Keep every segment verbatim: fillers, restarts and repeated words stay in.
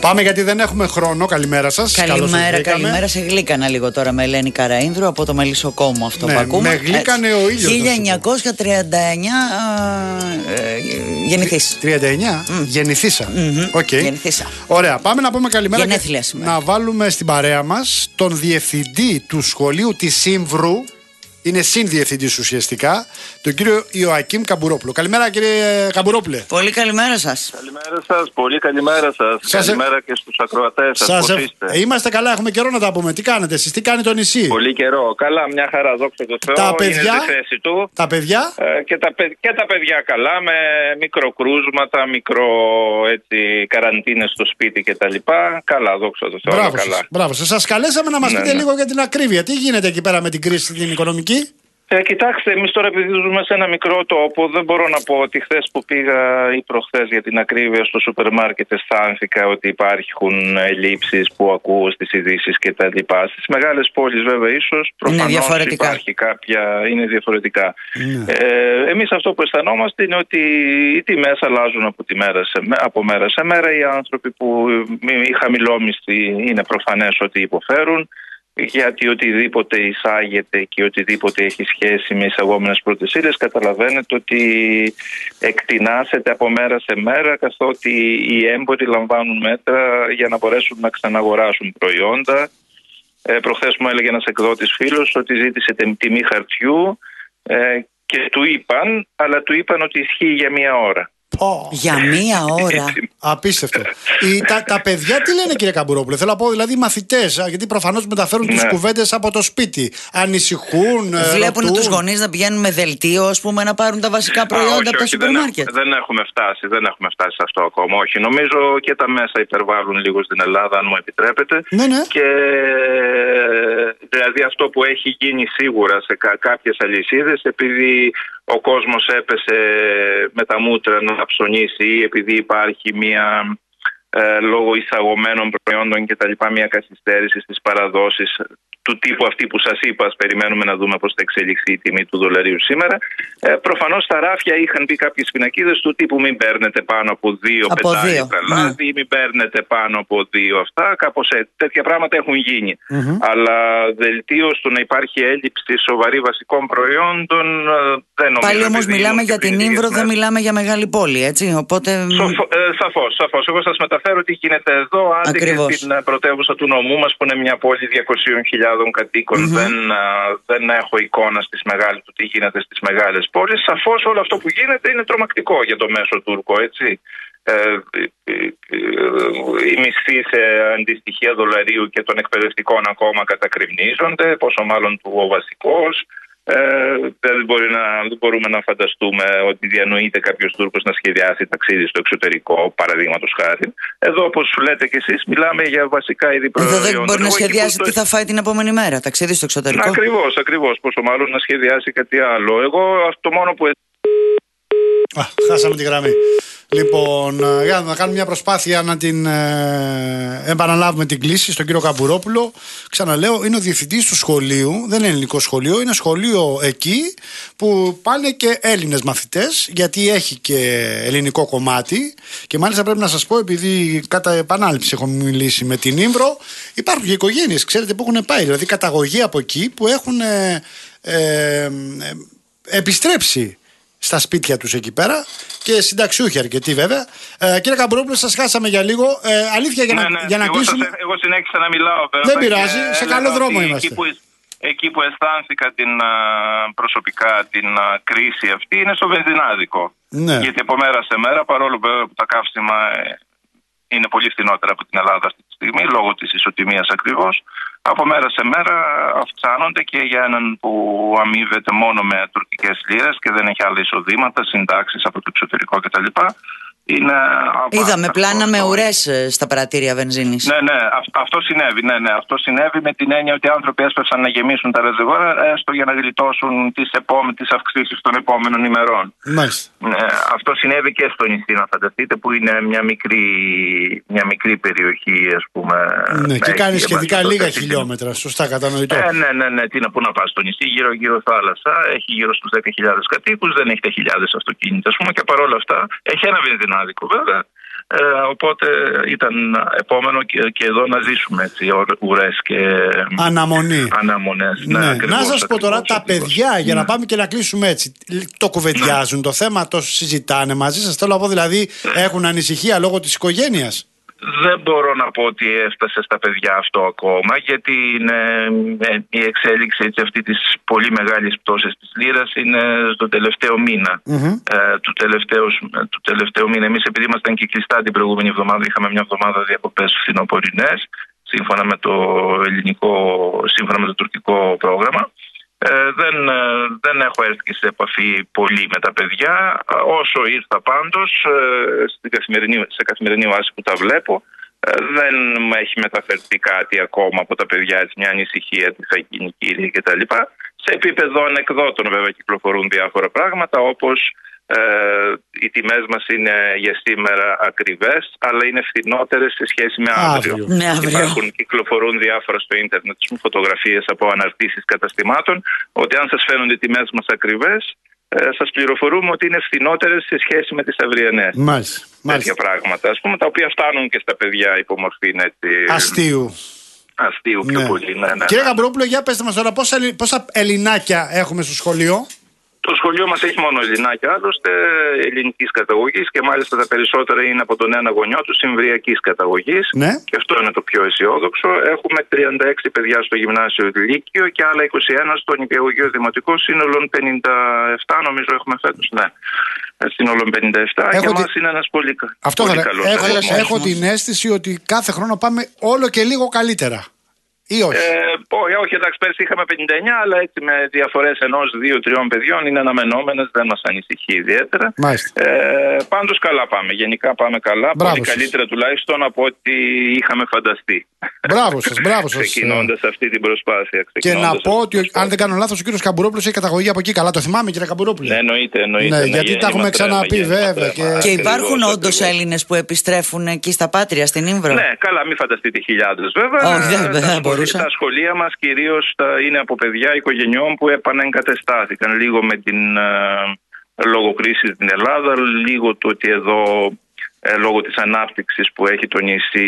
Πάμε γιατί δεν έχουμε χρόνο. Καλημέρα σας. Καλημέρα, καλημέρα. Σε γλύκανα λίγο τώρα με Ελένη Καραΐνδρου από το Μελισσοκόμο αυτό ναι, που ακούμε. Με γλύκανε ο ήλιος. χίλια εννιακόσια τριάντα εννιά ε, γεννηθείς. τριάντα εννιά mm. Γεννηθήσα. Mm-hmm. Okay. Γεννηθήσα. Ωραία, πάμε να πούμε καλημέρα. Γενέθλια σήμερα. Να βάλουμε στην παρέα μας τον διευθυντή του σχολείου της Σύμβρου. Είναι συνδιευθυντής ουσιαστικά, τον κύριο Ιωακίμ Καμπουρόπουλο. Καλημέρα, κύριε Καμπουρόπουλε. Πολύ καλημέρα σας. Καλημέρα σας, πολύ καλημέρα σας. σας καλημέρα ε... και στους ακροατές σας. σας πώς ε... είστε? Είμαστε καλά, έχουμε καιρό να τα πούμε. Τι κάνετε εσείς, τι κάνει το νησί? Πολύ καιρό. Καλά, μια χαρά, δόξα τω Θεώ. Τα παιδιά, είναι στη θέση του. Τα παιδιά. Ε, και, τα, και τα παιδιά καλά, με μικροκρούσματα, μικρο έτσι, καραντίνες στο σπίτι κτλ. Καλά, δόξα τω Θεώ. Μπράβο καλά. σας, μπράβο σας. Σας καλέσαμε να μας ναι, πείτε ναι. λίγο για την ακρίβεια. Τι γίνεται εκεί πέρα με την κρίση την οικονομική? Ε, κοιτάξτε, εμείς τώρα επειδή ζούμε σε ένα μικρό τόπο, δεν μπορώ να πω ότι χθες που πήγα ή προχθές για την ακρίβεια στο σούπερ μάρκετ αισθάνθηκα ότι υπάρχουν ελλείψεις που ακούω στις ειδήσεις κτλ. Στις μεγάλες πόλεις βέβαια ίσως προφανώς υπάρχει κάποια, είναι διαφορετικά. Mm. Ε, εμείς αυτό που αισθανόμαστε είναι ότι οι τιμές αλλάζουν από, τη μέρα σε, από μέρα σε μέρα. Οι άνθρωποι που οι χαμηλόμισθοι είναι προφανές ότι υποφέρουν. Γιατί οτιδήποτε εισάγεται και οτιδήποτε έχει σχέση με εισαγόμενες πρώτες ύλες, καταλαβαίνετε ότι εκτινάσεται από μέρα σε μέρα, καθότι οι έμποροι λαμβάνουν μέτρα για να μπορέσουν να ξαναγοράσουν προϊόντα. Ε, προχθές μου έλεγε ένας εκδότης φίλος ότι ζήτησε τιμή χαρτιού ε, και του είπαν, αλλά του είπαν ότι ισχύει για μία ώρα. Oh. Για μία ώρα. Απίστευτο. Οι, τα, τα παιδιά τι λένε, κύριε Καμπουρόπουλε? Θέλω να πω, δηλαδή οι μαθητές, γιατί προφανώς μεταφέρουν ναι. τις κουβέντες από το σπίτι. Ανησυχούν. Βλέπουν ρωτούν. τους γονείς να πηγαίνουν με δελτίο, ας πούμε, να πάρουν τα βασικά προϊόντα Α, όχι, από τα σούπερ μάρκετ. Δεν, δεν έχουμε φτάσει, δεν έχουμε φτάσει σε αυτό ακόμα. Όχι. Νομίζω και τα μέσα υπερβάλλουν λίγο στην Ελλάδα, αν μου επιτρέπετε. Ναι, ναι. Και δηλαδή αυτό που έχει γίνει σίγουρα σε κα, κάποιες αλυσίδες, επειδή ο κόσμος έπεσε με τα μούτρα να ψωνίσει ή επειδή υπάρχει μια ε, λόγω εισαγωμένων προϊόντων και τα λοιπά μια καθυστέρηση στις παραδόσεις του τύπου αυτή που σας είπα, ας περιμένουμε να δούμε πώς θα εξελιχθεί η τιμή του δολαρίου σήμερα. Ε, προφανώς στα ράφια είχαν πει κάποιες πινακίδες του τύπου μην παίρνετε πάνω από δύο πετάρια λάδι, ναι. μην παίρνετε πάνω από δύο αυτά, κάπως έτσι. Τέτοια πράγματα έχουν γίνει. Mm-hmm. Αλλά δελτίο στο να υπάρχει έλλειψη σοβαρή βασικών προϊόντων δεν νομίζω. Πάλι όμως μιλάμε για την Ύμβρο, δεν μιλάμε για μεγάλη πόλη, έτσι. Οπότε... Σοφ, ε, σαφώς, σαφώς. Εγώ σας μεταφέρω τι γίνεται εδώ, άντε και στην πρωτεύουσα του νομού μας που είναι μια πόλη διακόσιες χιλιάδες κατοίκων. Mm-hmm. Δεν, δεν έχω εικόνα στις μεγάλες, του τι γίνεται στις μεγάλες πόλεις. Σαφώς όλο αυτό που γίνεται είναι τρομακτικό για το μέσο Τούρκο, έτσι. Ε, οι μισθοί σε αντιστοιχεία δολαρίου και των εκπαιδευτικών ακόμα κατακριμνίζονται, πόσο μάλλον του ο βασικός. Ε, δεν, μπορεί να, δεν μπορούμε να φανταστούμε ότι διανοείται κάποιος Τούρκος να σχεδιάσει ταξίδι στο εξωτερικό, παραδείγματος χάρη. Εδώ, όπως λέτε κι εσείς, μιλάμε για βασικά είδη προϊόντων. Εδώ δεν μπορεί να σχεδιάσει τι θα φάει την επόμενη μέρα, ταξίδι στο εξωτερικό. Ακριβώς, ακριβώς. Πόσο μάλλον να σχεδιάσει κάτι άλλο. Εγώ αυτό μόνο που. Α, χάσαμε τη γραμμή. Λοιπόν, για να κάνουμε μια προσπάθεια να την ε, επαναλάβουμε την κλίση στον κύριο Καμπουρόπουλο. Ξαναλέω, είναι ο διευθυντής του σχολείου, δεν είναι ελληνικό σχολείο, είναι σχολείο εκεί που πάνε και Έλληνες μαθητές, γιατί έχει και ελληνικό κομμάτι. Και μάλιστα πρέπει να σας πω, επειδή κατά επανάληψη έχω μιλήσει με την Ύμβρο, υπάρχουν και οικογένειες, ξέρετε, που έχουν πάει, δηλαδή καταγωγή από εκεί, που έχουν ε, ε, ε, επιστρέψει στα σπίτια τους εκεί πέρα και συνταξιούχοι αρκετοί βέβαια. Ε, κύριε Καμπουρόπουλο, σας χάσαμε για λίγο. Ε, αλήθεια για ναι, να, ναι. για να εγώ κλείσουμε. Σας, εγώ συνέχισα να μιλάω βέβαια. Δεν πειράζει, σε καλό δρόμο είμαστε. Εκεί που, εκεί που αισθάνθηκα την, προσωπικά την κρίση αυτή είναι στο βενζινάδικο. Ναι. Γιατί από μέρα σε μέρα, παρόλο που τα καύσιμα είναι πολύ φθηνότερα από την Ελλάδα αυτή τη στιγμή, λόγω της ισοτιμίας ακριβώς, από μέρα σε μέρα αυξάνονται και για έναν που αμείβεται μόνο με τουρκικές λίρες και δεν έχει άλλα εισοδήματα, συντάξεις από το εξωτερικό κτλ. Είναι Είδαμε πλάνα με ουρές στα παρατήρια βενζίνης. Ναι, ναι, αυτό συνέβη. Ναι, ναι, αυτό συνέβη με την έννοια ότι οι άνθρωποι έσπευσαν να γεμίσουν τα ρεζεβόρα έστω για να γλιτώσουν τις, επόμε... τις αυξήσεις των επόμενων ημερών. Μάλιστα. Ναι, αυτό συνέβη και στο νησί, να φανταστείτε, που είναι μια μικρή, μια μικρή περιοχή, ας πούμε. Ναι, και κάνει σχετικά λίγα χιλιόμετρα, σωστά κατανοητό. Ε, ναι, ναι, ναι, τι να πού να πας στο νησί, γύρω-γύρω θάλασσα, έχει γύρω στους δέκα χιλιάδες κατοίκους, δεν έχει τα χιλιάδες αυτοκίνητα, ας πούμε, και παρόλα αυτά έχει ένα βενζινάδικο βέβαια. Ε, οπότε ήταν επόμενο και, και εδώ να ζήσουμε έτσι, ουρές και αναμονή. Αναμονές. Ναι. Ναι, ακριβώς, να σας πω τώρα, ακριβώς, τα ακριβώς. παιδιά, για ναι. να πάμε και να κλείσουμε έτσι, το κουβεντιάζουν ναι. το θέμα, το συζητάνε μαζί σας. Θέλω να πω δηλαδή, έχουν ανησυχία λόγω της οικογένειας. Δεν μπορώ να πω ότι έφτασε στα παιδιά αυτό ακόμα, γιατί είναι, ε, η εξέλιξη έτσι, αυτή της πολύ μεγάλης πτώσης της λίρας είναι στο τελευταίο μήνα. Mm-hmm. Ε, του, τελευταίου, του τελευταίου μήνα. Εμείς επειδή ήμασταν και κλειστά την προηγούμενη εβδομάδα, είχαμε μια εβδομάδα διακοπές φθινοπορεινές, σύμφωνα με το ελληνικό, σύμφωνα με το τουρκικό πρόγραμμα. Ε, δεν, δεν έχω έρθει και σε επαφή πολύ με τα παιδιά. Όσο ήρθα πάντως ε, στην καθημερινή, σε καθημερινή βάση που τα βλέπω, ε, δεν μου έχει μεταφερθεί κάτι ακόμα από τα παιδιά, έτσι, μια ανησυχία τι θα γίνει κύριε κτλ. Σε επίπεδο ανεκδότων βέβαια κυκλοφορούν διάφορα πράγματα, όπως ε, οι τιμές μας είναι για σήμερα ακριβές, αλλά είναι φθηνότερες σε σχέση με αύριο. αύριο. Με αύριο. Υπάρχουν, κυκλοφορούν διάφορα στο ίντερνετ φωτογραφίες από αναρτήσεις καταστημάτων, ότι αν σας φαίνονται οι τιμές μας ακριβές, ε, σας πληροφορούμε ότι είναι φθηνότερες σε σχέση με τις αυριανές. Μάλιστα. Τέτοια πράγματα, ας πούμε, τα οποία φτάνουν και στα παιδιά υπό μορφή αστείου. Αστείου πιο ναι. πολύ. Ναι, ναι. Κύριε Γαμπρόπουλο, για πέστε μας τώρα πόσα, πόσα ελληνάκια έχουμε στο σχολείο. Το σχολείο μας έχει μόνο ελληνάκια, άλλωστε ελληνικής καταγωγής, και μάλιστα τα περισσότερα είναι από τον ένα γονιό του εμβριακής καταγωγής. Ναι. Και αυτό είναι το πιο αισιόδοξο. Έχουμε τριάντα έξι παιδιά στο γυμνάσιο Λύκειο και άλλα είκοσι ένα στο νηπιαγωγείο δημοτικό, σύνολον πενήντα επτά νομίζω έχουμε φέτος. Ναι. Σύνολον πενήντα επτά. Έχω Για τη... μας είναι ένας πολύ, αυτό πολύ θα... καλός έχω, αριθμός. έχω την αίσθηση ότι κάθε χρόνο πάμε όλο και λίγο καλύτερα. Ή όχι. Ε, όχι, εντάξει, πέρσι είχαμε πενήντα εννιά, αλλά έτσι με διαφορές ενός, δύο, τριών παιδιών είναι αναμενόμενες, δεν μας ανησυχεί ιδιαίτερα. Ε, πάντως καλά πάμε. Γενικά πάμε καλά. Μπράβο πολύ σας. Καλύτερα τουλάχιστον από ό,τι είχαμε φανταστεί. Μπράβο σας, μπράβο σας. Ξεκινώντας αυτή την προσπάθεια. Και να πω ότι, αν δεν κάνω λάθος, ο κύριος Καμπουρόπουλος έχει καταγωγή από εκεί. Καλά, το θυμάμαι, κύριε Καμπουρόπουλο. Ναι, εννοείται, εννοείται. Ναι, ναι, γιατί τα έχουμε ξαναπεί, βέβαια. Και, και υπάρχουν όντως Έλληνες που επιστρέφουν εκεί στα Πάτρια, στην Ήμβρο. Ναι, καλά, μην φανταστείτε χιλιάδες βέβαια. Όχι, δεν θα μπορούσα. Τα σχολεία μας κυρίως είναι από παιδιά οικογενειών που επανεγκατεστάθηκαν λίγο με την ε, λόγω κρίση στην Ελλάδα, λίγο το ότι εδώ ε, λόγω της ανάπτυξης που έχει το νησί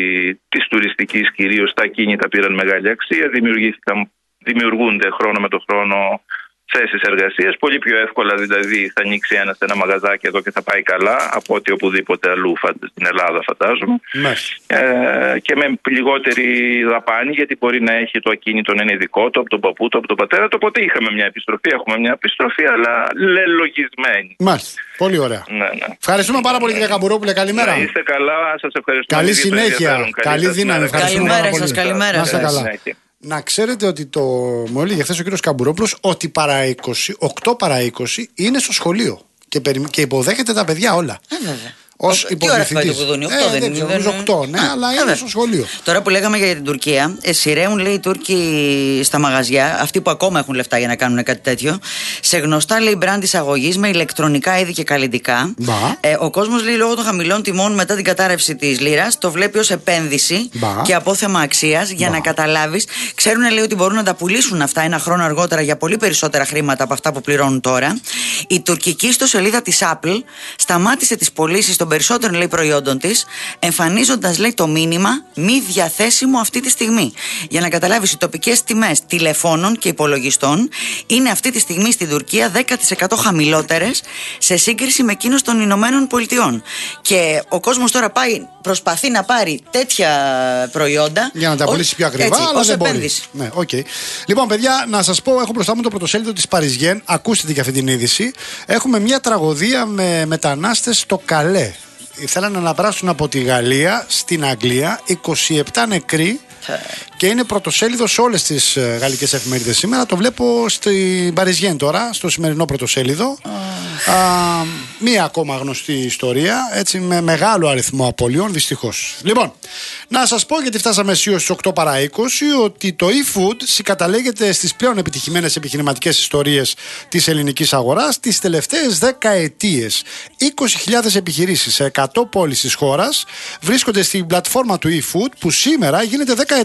της τουριστικής κυρίως, τα ακίνητα πήραν μεγάλη αξία, δημιουργήθηκαν, δημιουργούνται χρόνο με το χρόνο θέσεις εργασίας, πολύ πιο εύκολα δηλαδή θα ανοίξει ένας ένα μαγαζάκι εδώ και θα πάει καλά από ότι οπουδήποτε αλλού στην Ελλάδα φαντάζομαι. Ε, και με λιγότερη δαπάνη, γιατί μπορεί να έχει το ακίνητο να είναι δικό του, από τον παππού του, από τον πατέρα του, οπότε είχαμε μια επιστροφή, έχουμε μια επιστροφή, αλλά λελογισμένη. Μάλιστα, πολύ ωραία. Ναι, ναι. Ευχαριστούμε πάρα πολύ κύριε Καμπουρόπουλε, καλημέρα. Να είστε καλά, σας ευχαριστώ. Καλή συνέχεια, καλή δύναμη. Καλημέρα σας, καλημέρα σας. Να ξέρετε ότι το μου έλεγε χθες ο κύριος Καμπουρόπουλος ότι παρά είκοσι, οκτώ παρά είκοσι είναι στο σχολείο και, περι... και υποδέχεται τα παιδιά όλα. Ε, βέβαια. Ως υποδιευθυντής. οκτώ ε, δεν ξέρω, νομίζω οκτώ, ναι, αλλά είναι βέβαια στο σχολείο. Τώρα που λέγαμε για την Τουρκία, ε, σειραίουν λέει οι Τούρκοι στα μαγαζιά, αυτοί που ακόμα έχουν λεφτά για να κάνουν κάτι τέτοιο, σε γνωστά λέει μπραντ εισαγωγής με ηλεκτρονικά είδη και καλλιτικά. Ε, ο κόσμος λέει λόγω των χαμηλών τιμών μετά την κατάρρευση της λίρας το βλέπει ως επένδυση Μπα. και απόθεμα αξίας. Για Μπα. να καταλάβεις, ξέρουν λέει ότι μπορούν να τα πουλήσουν αυτά ένα χρόνο αργότερα για πολύ περισσότερα χρήματα από αυτά που πληρώνουν τώρα. Η τουρκική ιστοσελίδα της Apple σταμάτησε τις πωλήσεις των περισσότερων λέει προϊόντων της, εμφανίζοντας λέει το μήνυμα μη διαθέσιμο αυτή τη στιγμή. Για να καταλάβεις, οι τοπικές τιμές τηλεφώνων και υπολογιστών είναι αυτή τη στιγμή στην Τουρκία δέκα τοις εκατό χαμηλότερες σε σύγκριση με εκείνους των Ηνωμένων Πολιτειών. Και ο κόσμος τώρα πάει, προσπαθεί να πάρει τέτοια προϊόντα για να τα πουλήσει πιο ακριβά, έτσι, αλλά ως δεν επένδυση. Μπορεί. Ναι, okay. Λοιπόν, παιδιά, να σας πω, έχω μπροστά μου το πρωτοσέλιδο της Parisien. Ακούστε και αυτή την είδηση. Έχουμε μια τραγωδία με μετανάστες στο Καλέ. Θέλανε να περάσουν από τη Γαλλία στην Αγγλία, είκοσι επτά νεκροί και είναι πρωτοσέλιδο σε όλες τις γαλλικές εφημερίδες σήμερα. Το βλέπω στην Parisien τώρα, στο σημερινό πρωτοσέλιδο. Oh. Α, μία ακόμα γνωστή ιστορία, έτσι, με μεγάλο αριθμό απολειών, δυστυχώς. Λοιπόν, να σας πω, γιατί φτάσαμε αισίως στις οκτώ παρά είκοσι, ότι το e-food συγκαταλέγεται στις πλέον επιτυχημένες επιχειρηματικές ιστορίες της ελληνικής αγοράς τις τελευταίες δέκα ετίες. είκοσι χιλιάδες επιχειρήσεις σε εκατό πόλεις της χώρας βρίσκονται στην πλατφόρμα του e-food που σήμερα γίνεται δέκα ετών.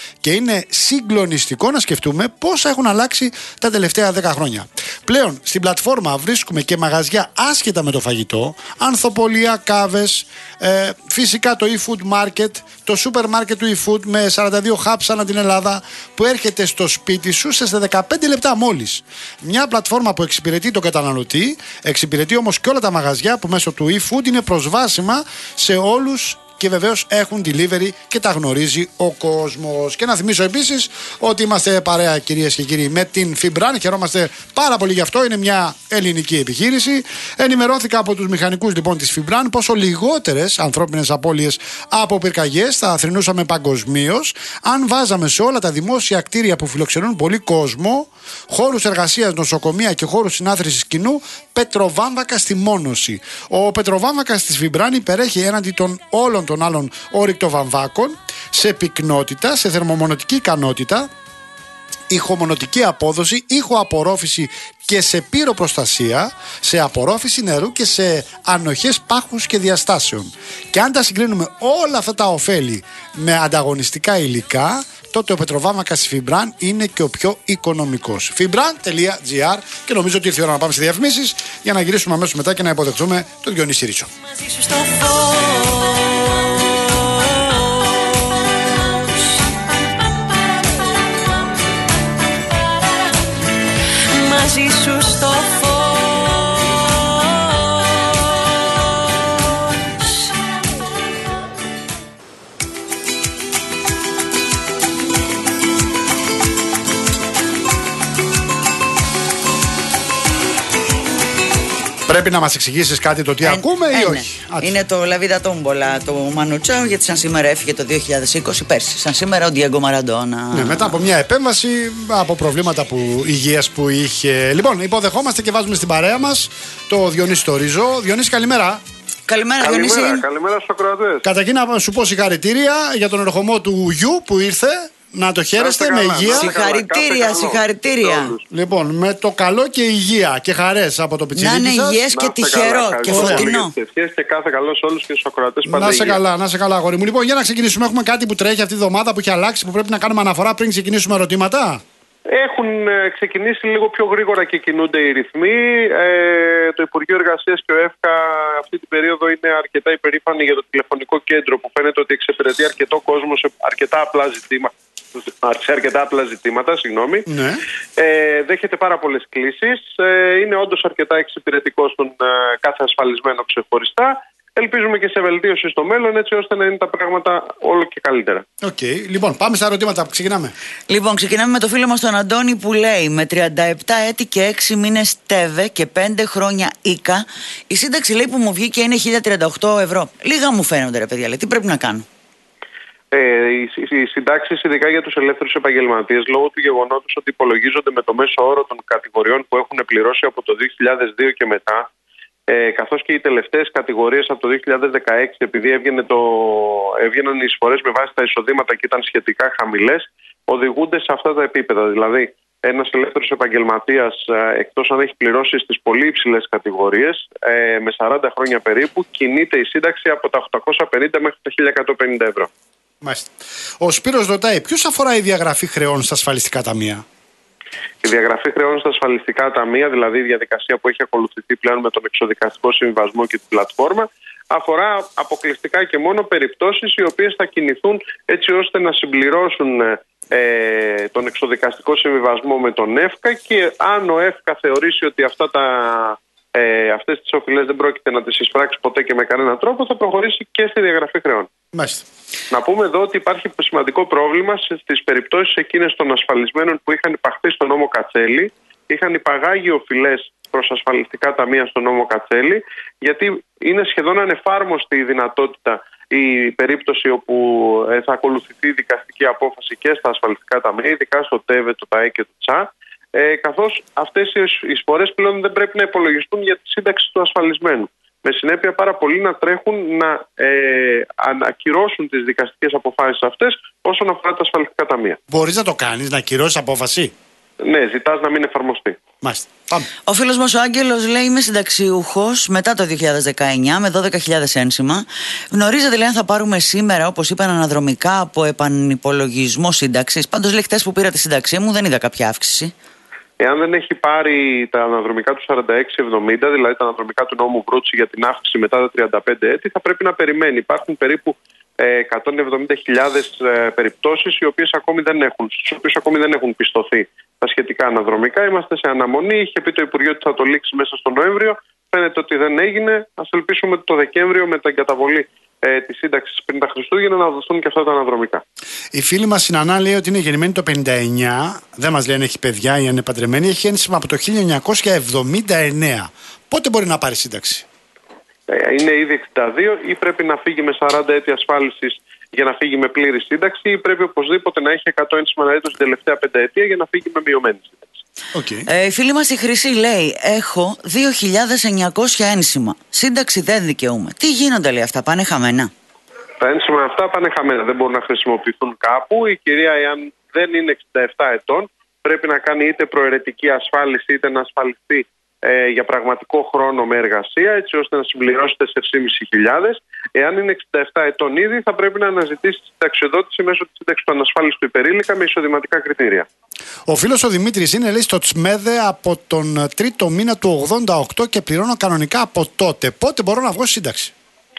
Και είναι συγκλονιστικό να σκεφτούμε πόσα έχουν αλλάξει τα τελευταία δέκα χρόνια. Πλέον στην πλατφόρμα βρίσκουμε και μαγαζιά άσχετα με το φαγητό, ανθοπολία, κάβες, ε, φυσικά το e-food market, το σούπερ μάρκετ του e-food με σαράντα δύο hubs ανά την Ελλάδα που έρχεται στο σπίτι σου σε δεκαπέντε λεπτά μόλις. Μια πλατφόρμα που εξυπηρετεί τον καταναλωτή, εξυπηρετεί όμως και όλα τα μαγαζιά που μέσω του e-food είναι προσβάσιμα σε όλους και βεβαίως έχουν delivery και τα γνωρίζει ο κόσμος. Και να θυμίσω επίσης ότι είμαστε παρέα, κυρίες και κύριοι, με την Fibran. Χαιρόμαστε πάρα πολύ γι' αυτό. Είναι μια ελληνική επιχείρηση. Ενημερώθηκα από τους μηχανικούς λοιπόν της Fibran πόσο λιγότερες ανθρώπινες απώλειες από πυρκαγιές θα θρηνούσαμε παγκοσμίως αν βάζαμε σε όλα τα δημόσια κτίρια που φιλοξενούν πολύ κόσμο, χώρους εργασίας, νοσοκομεία και χώρους συνάθρησης κοινού, πετροβάμβακα στη μόνωση. Ο πετροβάμβακας της Fibran υπερέχει έναντι των όλων των άλλων ορυκτοβαμβάκων σε πυκνότητα, σε θερμομονωτική ικανότητα, ηχομονωτική απόδοση, ηχοαπορρόφηση και σε πυροπροστασία, σε απορρόφηση νερού και σε ανοχές πάχους και διαστάσεων. Και αν τα συγκρίνουμε όλα αυτά τα ωφέλη με ανταγωνιστικά υλικά, τότε ο πετροβάμβακας της Fibran είναι και ο πιο οικονομικός. Fibran τελεία τζι άρ. Και νομίζω ότι ήρθε η ώρα να πάμε σε διαφημίσεις για να γυρίσουμε αμέσως μετά και να υποδεχθούμε τον Διονύση Ρίτσο. Μαζί σου στο φως. Πρέπει να μας εξηγήσεις κάτι το τι ε, ακούμε ή ε, όχι. Ναι. Είναι το La Vida Tombola του Manu Chao, γιατί σαν σήμερα έφυγε το δύο χιλιάδες είκοσι, πέρσι. Σαν σήμερα ο Diego Maradona. Ναι, μετά από μια επέμβαση, από προβλήματα που, υγείας που είχε. Λοιπόν, υποδεχόμαστε και βάζουμε στην παρέα μας το Διονύση το Ρίζο. Διονύση, καλημέρα. Καλημέρα, καλημέρα Διονύση. Καλημέρα στους ακροατές. Καταρχήν να σου πω συγχαρητήρια για τον ερχομό του γιου που ήρθε. Να το χαίρεστε με υγεία. Συγχαρητήρια, συγχαρητήρια. Λοιπόν, με το καλό και υγεία και χαρές από το πιτσιρίκι σας. Να είναι υγιές και τυχερό και φωτεινό. Ευχές και κάθε καλό σε όλους και στους ακροατές πάντα. Να σε καλά, να σε καλά, αγόρι μου. Λοιπόν, για να ξεκινήσουμε, έχουμε κάτι που τρέχει αυτή τη βδομάδα που έχει αλλάξει, που πρέπει να κάνουμε αναφορά πριν ξεκινήσουμε ερωτήματα. Έχουν ξεκινήσει λίγο πιο γρήγορα και κινούνται οι ρυθμοί. Ε, το Υπουργείο Εργασίας και ο ΕΦΚΑ αυτή την περίοδο είναι αρκετά υπερήφανοι για το τηλεφωνικό κέντρο που φαίνεται ότι εξυπηρετεί αρκετό κόσμο σε αρκετά απλά ζητήματα. Σε αρκετά απλά ζητήματα, συγγνώμη. Ναι. Ε, δέχεται πάρα πολλές κλήσεις. Ε, είναι όντως αρκετά εξυπηρετικό στον ε, κάθε ασφαλισμένο ξεχωριστά. Ελπίζουμε και σε βελτίωση στο μέλλον, έτσι ώστε να είναι τα πράγματα όλο και καλύτερα. Οκ. Okay. Λοιπόν, πάμε στα ερωτήματα. Ξεκινάμε. Λοιπόν, ξεκινάμε με το φίλο μας τον Αντώνη που λέει: με τριάντα επτά έτη και έξι μήνες ΤΕΒΕ και πέντε χρόνια ΙΚΑ, η σύνταξη λέει που μου βγήκε είναι χίλια τριάντα οκτώ ευρώ. Λίγα μου φαίνονται, ρε παιδιά, λέει. Τι πρέπει να κάνω? Ε, οι, οι συντάξεις, ειδικά για τους ελεύθερους επαγγελματίες, λόγω του γεγονότος ότι υπολογίζονται με το μέσο όρο των κατηγοριών που έχουν πληρώσει από το δύο χιλιάδες δύο και μετά, ε, καθώς και οι τελευταίες κατηγορίες από το δύο χιλιάδες δεκαέξι, επειδή έβγαινε το, έβγαιναν οι εισφορές με βάση τα εισοδήματα και ήταν σχετικά χαμηλές, οδηγούνται σε αυτά τα επίπεδα. Δηλαδή, ένας ελεύθερος επαγγελματίας, εκτός αν έχει πληρώσει στις πολύ υψηλές κατηγορίες, ε, με σαράντα χρόνια περίπου, κινείται η σύνταξη από τα οκτακόσια πενήντα μέχρι τα χίλια εκατόν πενήντα ευρώ. Μάλιστα. Ο Σπύρος ρωτάει, ποιους αφορά η διαγραφή χρεών στα ασφαλιστικά ταμεία? Η διαγραφή χρεών στα ασφαλιστικά ταμεία, δηλαδή η διαδικασία που έχει ακολουθηθεί πλέον με τον εξοδικαστικό συμβιβασμό και την πλατφόρμα, αφορά αποκλειστικά και μόνο περιπτώσεις οι οποίες θα κινηθούν έτσι ώστε να συμπληρώσουν ε, τον εξοδικαστικό συμβιβασμό με τον ΕΦΚΑ, και αν ο ΕΦΚΑ θεωρήσει ότι αυτά τα, ε, αυτές τις οφειλές δεν πρόκειται να τις εισπράξει ποτέ και με κανέναν τρόπο, θα προχωρήσει και στη διαγραφή χρεών. Μάλιστα. Να πούμε εδώ ότι υπάρχει σημαντικό πρόβλημα στις περιπτώσεις εκείνες των ασφαλισμένων που είχαν υπαχθεί στον νόμο Κατσέλη, είχαν υπαγάγει οφειλές προς ασφαλιστικά ταμεία στον νόμο Κατσέλη, γιατί είναι σχεδόν ανεφάρμοστη η δυνατότητα, η περίπτωση όπου θα ακολουθηθεί δικαστική απόφαση και στα ασφαλιστικά ταμεία, ειδικά στο ΤΕΒΕ, το ΤΑΕ και το ΤΣΑ, ε, καθώς αυτές οι εισφορές πλέον δεν πρέπει να υπολογιστούν για τη σύνταξη του ασφαλισμένου. Με συνέπεια πάρα πολλοί να τρέχουν να ε, ακυρώσουν τις δικαστικές αποφάσεις αυτές όσον αφορά τα ασφαλιστικά ταμεία. Μπορείς να το κάνεις, να ακυρώσεις απόφαση? ναι, ζητάς να μην εφαρμοστεί. Μάλιστα. Πάμε. Ο φίλος μας ο Άγγελος λέει: είμαι συνταξιούχος μετά το δύο χιλιάδες δεκαεννιά με δώδεκα χιλιάδες ένσημα. Γνωρίζετε, λέει, αν θα πάρουμε σήμερα, όπως είπαν, αναδρομικά από επανυπολογισμό σύνταξης? Πάντως, λέει, χτες που πήρα τη σύνταξή μου δεν είδα κάποια αύξηση. Εάν δεν έχει πάρει τα αναδρομικά του σαράντα έξι εβδομήντα, δηλαδή τα αναδρομικά του νόμου Βρούτση για την αύξηση μετά τα τριάντα πέντε έτη, θα πρέπει να περιμένει. Υπάρχουν περίπου εκατόν εβδομήντα χιλιάδες περιπτώσεις οι οποίες ακόμη δεν έχουν, στις οποίες ακόμη δεν έχουν πιστωθεί τα σχετικά αναδρομικά. Είμαστε σε αναμονή. Είχε πει το Υπουργείο ότι θα το λήξει μέσα στο Νοέμβριο. Φαίνεται ότι δεν έγινε. Ας ελπίσουμε ότι το Δεκέμβριο, με την εγκαταβολή ε, τη σύνταξη πριν τα Χριστούγεννα, να δοθούν και αυτά τα αναδρομικά. Η φίλη μας η Νανά λέει ότι είναι γεννημένη το πενήντα εννιά. Δεν μας λέει αν έχει παιδιά ή αν είναι παντρεμένη. Έχει ένσημα από το χίλια εννιακόσια εβδομήντα εννέα. Πότε μπορεί να πάρει σύνταξη? Είναι ήδη εξήντα δύο ή πρέπει να φύγει με σαράντα έτη ασφάλισης για να φύγει με πλήρη σύνταξη, ή πρέπει οπωσδήποτε να έχει εκατό ένσημα να έτος την τελευταία πενταετία για να φύγει με μειωμένη σύνταξη. Okay. Ε, η φίλη μας η Χρυσή λέει: έχω δύο χιλιάδες εννιακόσια ένσημα. Σύνταξη δεν δικαιούμαι. Τι γίνονται, λέει, αυτά? Πάνε χαμένα? Τα ένσημα αυτά πάνε χαμένα. Δεν μπορούν να χρησιμοποιηθούν κάπου. Η κυρία, εάν δεν είναι εξήντα επτά ετών, πρέπει να κάνει είτε προαιρετική ασφάλιση είτε να ασφαλιστεί ε, για πραγματικό χρόνο με εργασία, έτσι ώστε να συμπληρώσει τέσσερις χιλιάδες πεντακόσια. Εάν είναι εξήντα επτά ετών ήδη, θα πρέπει να αναζητήσει συνταξιοδότηση μέσω της σύνταξης του ανασφάλιστου υπερήλικα με εισοδηματικά κριτήρια. Ο φίλος ο Δημήτρης είναι, λέει, στο Τσμέδε από τον τρίτο μήνα του ογδόντα οκτώ και πληρώνω κανονικά από τότε. Πότε μπορώ να βγω σύνταξη?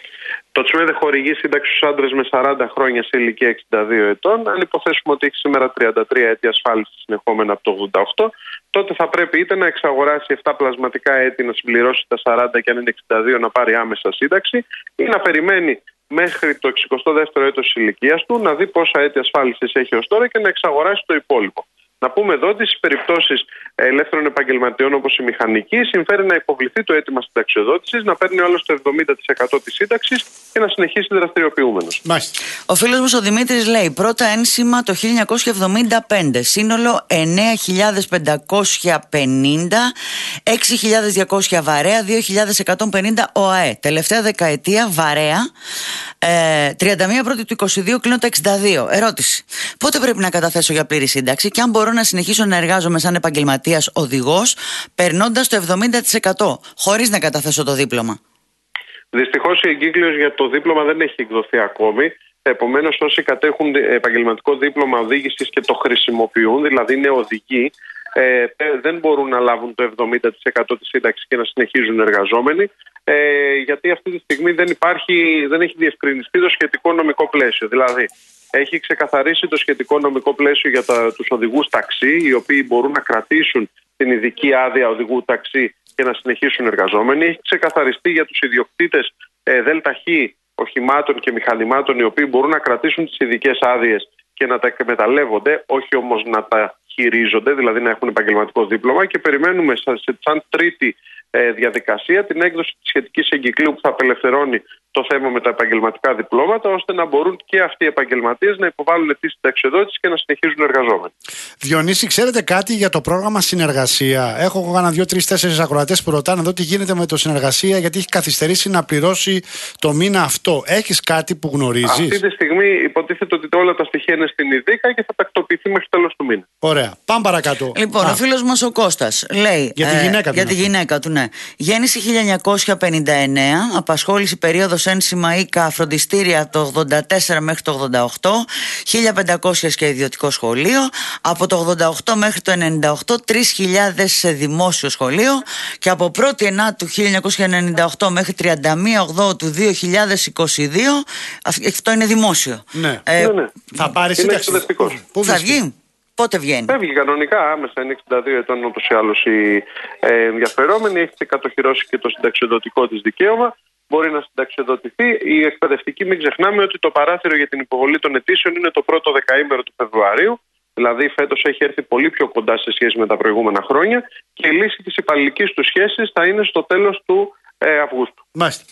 Το Τσμέδε χορηγεί σύνταξη στους άντρες με σαράντα χρόνια σε ηλικία εξήντα δύο ετών. Αν υποθέσουμε ότι έχει σήμερα τριάντα τρία έτη ασφάλιση συνεχόμενα από το ογδόντα οκτώ, τότε θα πρέπει είτε να εξαγοράσει επτά πλασματικά έτη να συμπληρώσει τα σαράντα και αν είναι εξήντα δύο να πάρει άμεσα σύνταξη, ή να περιμένει μέχρι το εξηκοστό δεύτερο έτος της ηλικίας του, να δει πόσα έτη ασφάλισης έχει ως τώρα και να εξαγοράσει το υπόλοιπο. Να πούμε εδώ ότι στις περιπτώσεις ελεύθερων επαγγελματιών όπως η μηχανική, συμφέρει να υποβληθεί το αίτημα συνταξιοδότησης, να παίρνει όλο το εβδομήντα τοις εκατό της σύνταξης και να συνεχίσει δραστηριοποιούμενος. Μάλιστα. Ο φίλος μας ο Δημήτρης λέει: πρώτα ένσημα το χίλια εννιακόσια εβδομήντα πέντε, σύνολο εννέα χιλιάδες πεντακόσια πενήντα, έξι χιλιάδες διακόσια βαρέα, δύο χιλιάδες εκατόν πενήντα ΟΑΕ. Τελευταία δεκαετία βαρέα, ε, τριάντα μία πρώτη του είκοσι δύο, κλείνω το εξήντα δύο. Ερώτηση: πότε πρέπει να καταθέσω για πλήρη σύνταξη και αν μπορώ να συνεχίσω να εργάζομαι σαν επαγγελματίας οδηγός, περνώντας το εβδομήντα τοις εκατό, χωρίς να καταθέσω το δίπλωμα? Δυστυχώς η εγκύκλειος για το δίπλωμα δεν έχει εκδοθεί ακόμη. Επομένως, όσοι κατέχουν επαγγελματικό δίπλωμα οδήγησης και το χρησιμοποιούν, δηλαδή είναι οδηγοί, ε, δεν μπορούν να λάβουν το εβδομήντα τοις εκατό της σύνταξης και να συνεχίζουν εργαζόμενοι, ε, γιατί αυτή τη στιγμή δεν, υπάρχει, δεν έχει διευκρινιστεί το σχετικό νομικό πλαίσιο. Δηλαδή, έχει ξεκαθαρίσει το σχετικό νομικό πλαίσιο για τα, τους οδηγούς ταξί, οι οποίοι μπορούν να κρατήσουν την ειδική άδεια οδηγού ταξί και να συνεχίσουν εργαζόμενοι. Έχει ξεκαθαριστεί για τους ιδιοκτήτες ε, ΔΕΛΤΑΧ οχημάτων και μηχανημάτων, οι οποίοι μπορούν να κρατήσουν τις ειδικές άδειες και να τα εκμεταλλεύονται, όχι όμως να τα χειρίζονται, δηλαδή να έχουν επαγγελματικό δίπλωμα. Και περιμένουμε σαν, σαν τρίτη ε, διαδικασία την έκδοση της σχετικής εγκυκλίου που θα απελευθερώνει το θέμα με τα επαγγελματικά διπλώματα, ώστε να μπορούν και αυτοί οι επαγγελματίες να υποβάλουν τη συνταξιοδότηση και να συνεχίζουν εργαζόμενοι. Διονύση, ξέρετε κάτι για το πρόγραμμα συνεργασία? Έχω κάνα δύο, τρεις, τέσσερις ακροατές που ρωτάνε εδώ τι γίνεται με το συνεργασία, γιατί έχει καθυστερήσει να πληρώσει το μήνα αυτό. Έχεις κάτι που γνωρίζεις? Αυτή τη στιγμή υποτίθεται ότι όλα τα στοιχεία είναι στην ΙΔΙΚΑ και θα τακτοποιηθεί μέχρι τέλος του μήνα. Ωραία. Πάμε παρακάτω. Λοιπόν, Α. ο φίλος μας ο Κώστας λέει: για τη γυναίκα, ε, για τη γυναίκα του, ναι. Γέννηση χίλια εννιακόσια πενήντα εννέα, απασχόληση περίοδος ένσημα ΙΚΑ φροντιστήρια από το ογδόντα τέσσερα μέχρι το ογδόντα οκτώ, χίλια πεντακόσια και ιδιωτικό σχολείο, από το ογδόντα οκτώ μέχρι το ενενήντα οκτώ τρεις χιλιάδες σε δημόσιο σχολείο και από πρώτη Ενάτου του χίλια εννιακόσια ενενήντα οκτώ μέχρι τριάντα μία Οκτώβρη του δύο χιλιάδες είκοσι δύο, αυτό είναι δημόσιο. Ναι. Ε, ναι, ναι. Θα πάρει σύνταξη? Θα βγει? Πότε βγαίνει? Φεύγει κανονικά, άμεσα, είναι εξήντα δύο ετών ούτως ή άλλως η ε, ενδιαφερόμενη, έχει κατοχυρώσει και το συνταξιοδοτικό της δικαίωμα, μπορεί να συνταξιοδοτηθεί. Η εκπαιδευτική, μην ξεχνάμε ότι το παράθυρο για την υποβολή των αιτήσεων είναι το πρώτο δεκαήμερο του Φεβρουαρίου, δηλαδή φέτος έχει έρθει πολύ πιο κοντά σε σχέση με τα προηγούμενα χρόνια και η λύση της υπαλληλικής του σχέσης θα είναι στο τέλος του ε, Αυγούστου. Μάλιστα.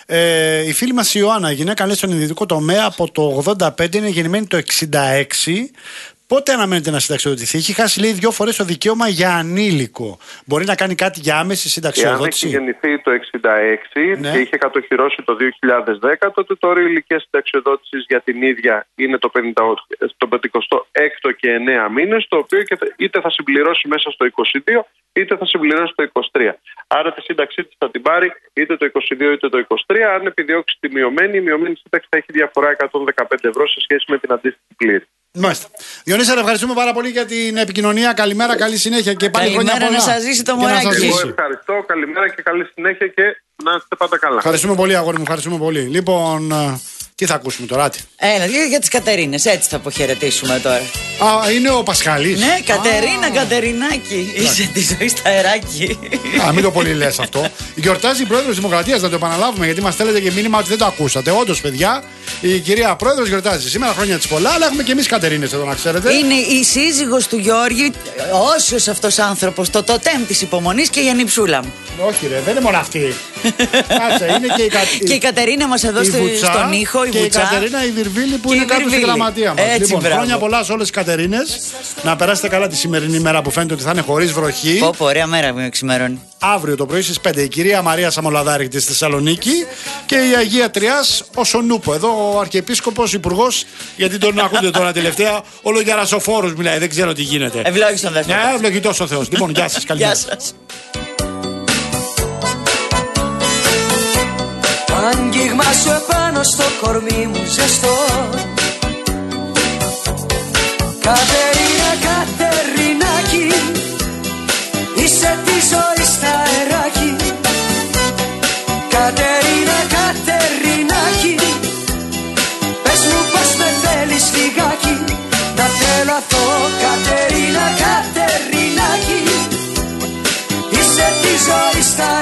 Ε, η φίλη μας η Ιωάννα, η γυναίκα, λέει, στον ιδιωτικό τομέα από το ογδόντα πέντε, είναι γεννημένη το εξήντα έξι. Πότε αναμένεται να συνταξιοδοτηθεί? Έχει χάσει, λέει, δύο φορές το δικαίωμα για ανήλικο. Μπορεί να κάνει κάτι για άμεση συνταξιοδότηση? Εάν έχει γεννηθεί το εξήντα έξι ναι. και είχε κατοχυρώσει το δύο χιλιάδες δέκα, τότε τώρα η ηλικία συνταξιοδότησης για την ίδια είναι το πενηκοστό έκτο και εννέα μήνες, το οποίο είτε θα συμπληρώσει μέσα στο είκοσι δύο είτε θα συμπληρώσει το είκοσι τρία. Άρα τη σύνταξή της θα την πάρει είτε το είκοσι δύο είτε το είκοσι τρία. Αν επιδιώξει τη μειωμένη, η μειωμένη σύνταξη θα έχει διαφορά εκατόν δεκαπέντε ευρώ σε σχέση με την αντίστοιχη πλήρη. Μάλιστα. Διονύση, ευχαριστούμε πάρα πολύ για την επικοινωνία. Καλημέρα, καλή συνέχεια και πάλι χρόνια πολλά. Να σας ζήσει το μωράκι. Εγώ ευχαριστώ. Καλημέρα και καλή συνέχεια και να είστε πάντα καλά. Ευχαριστούμε πολύ, αγόρι μου. Ευχαριστούμε πολύ. Λοιπόν, τι θα ακούσουμε τώρα? Έλα, για, για τις Κατερίνες, έτσι θα αποχαιρετήσουμε τώρα. Α, είναι ο Πασχαλής. Ναι, Κατερίνα, Α. Κατερινάκη. Είσαι τη ζωή στα αεράκι. Α, μην το πολύ λες αυτό. Γιορτάζει η Πρόεδρος Δημοκρατίας, να το επαναλάβουμε, γιατί μας στέλνετε και μήνυμα ότι δεν το ακούσατε. Όντως, παιδιά, η κυρία Πρόεδρος γιορτάζει σήμερα, χρόνια της πολλά, αλλά έχουμε και εμείς Κατερίνες εδώ, να ξέρετε. Είναι η σύζυγος του Γιώργη, όσιος αυτός άνθρωπος, το τοτέμ της υπομονής και η Ανιψούλα μου. Όχι, ρε, δεν είναι μόνο αυτή. Κάτσε, είναι και η, Κα... και η Κατερίνα μας εδώ Βουτσά, στον ήχο, η και Βουτσά. η Κατερίνα η Βιρβίλη που και είναι κάτω στη γραμματεία μας. Έτσι, λοιπόν, μπράβο. Χρόνια πολλά σε όλες τις Κατερίνες. Να περάσετε καλά τη σημερινή μέρα που φαίνεται ότι θα είναι χωρίς βροχή. Πω, πω, ωραία μέρα με ξημερώνει. Αύριο το πρωί στις πέντε η κυρία Μαρία Σαμολαδάρη της Θεσσαλονίκη και η Αγία Τριάς ο Σονούπο. Εδώ ο Αρχιεπίσκοπος, υπουργός, γιατί τον ακούτε τώρα τελευταία, όλο για ρασοφόρους μιλάει, δεν ξέρω τι γίνεται. Ευλόγησον δεύτερο. Ναι, ευλογητός ο Θεός. Λοιπόν, γεια σας, καλημέρα. Γεια σας. Άγγιγμα σου επάνω στο κορμί μου ζεστό. Κατερίνα, Κατερινάκη, είσαι τη ζωή στα αεράκι. Κατερίνα, Κατερινάκη, πες μου πως με θέλεις λιγάκι. Να τρελαθώ, Κατερίνα, Κατερινάκη, είσαι τη ζωή στα